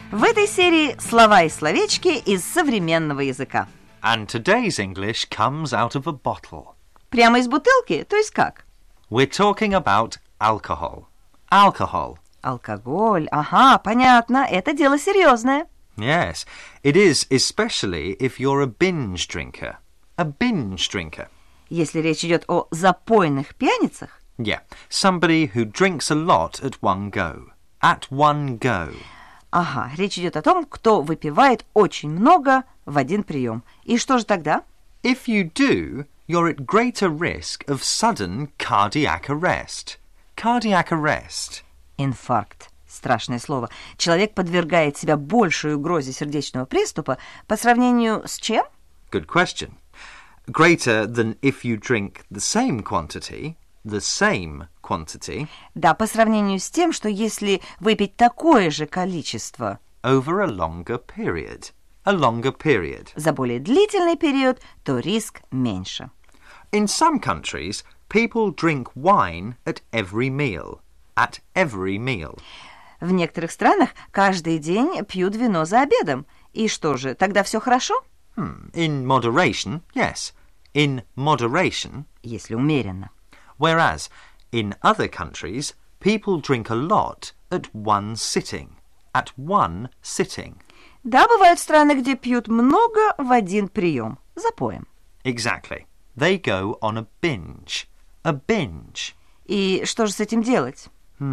В этой серии слова и словечки из современного языка. And today's English comes out of a bottle. Прямо из бутылки? То есть как? We're talking about alcohol. Alcohol. Алкоголь. Ага, понятно. Это дело серьезное. Yes, it is, especially if you're a binge drinker. A binge drinker. Если речь идет о запойных пьяницах. Yeah, somebody who drinks a lot at one go. At one go. Ага, речь идет о том, кто выпивает очень много в один прием. И что же тогда? If you do, you're at greater risk of sudden cardiac arrest. Cardiac arrest. Инфаркт. Страшное слово. Человек подвергает себя большей угрозе сердечного приступа по сравнению с чем? Good question. Greater than if you drink the same quantity. The same quantity. Да, по сравнению с тем, что если выпить такое же количество Over a longer period. A longer period. за более длительный период, то риск меньше. In some countries, people drink wine at every meal. At every meal. В некоторых странах каждый день пьют вино за обедом. И что же, тогда все хорошо? In moderation, yes. In moderation. Если умеренно. Whereas, in other countries, people drink a lot at one sitting. At one sitting. Да, бывают страны, где пьют много в один прием. Запоем. Exactly. They go on a binge. A binge. И что же с этим делать?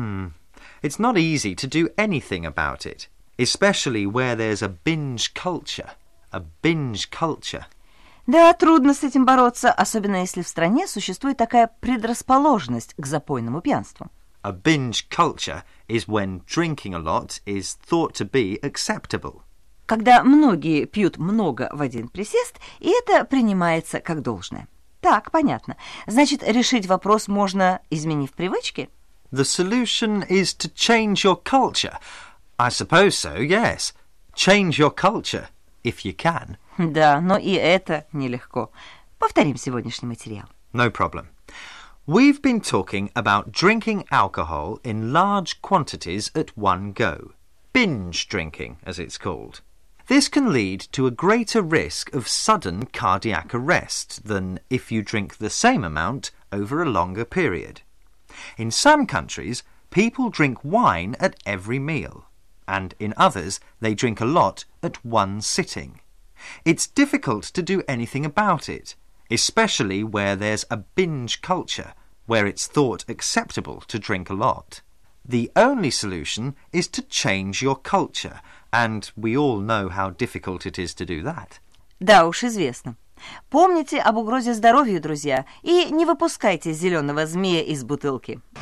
It's not easy to do anything about it, especially where there's a binge culture. A binge culture. Да, трудно с этим бороться, особенно если в стране существует такая предрасположенность к запойному пьянству. A binge culture is when drinking a lot is thought to be acceptable. Когда многие пьют много в один присест, и это принимается как должное. Так, понятно. Значит, решить вопрос можно, изменив привычки? The solution is to change your culture. I suppose so, yes. Change your culture, if you can. Да, но и это нелегко. Повторим сегодняшний материал. No problem. We've been talking about drinking alcohol in large quantities at one go. Binge drinking, as it's called. This can lead to a greater risk of sudden cardiac arrest than if you drink the same amount over a longer period. In some countries, people drink wine at every meal, and in others, they drink a lot at one sitting. It's difficult to do anything about it, especially where there's a binge culture, where it's thought acceptable to drink a lot. The only solution is to change your culture, and we all know how difficult it is to do that. Да уж, известно. Помните об угрозе здоровью, друзья, и не выпускайте зеленого змея из бутылки.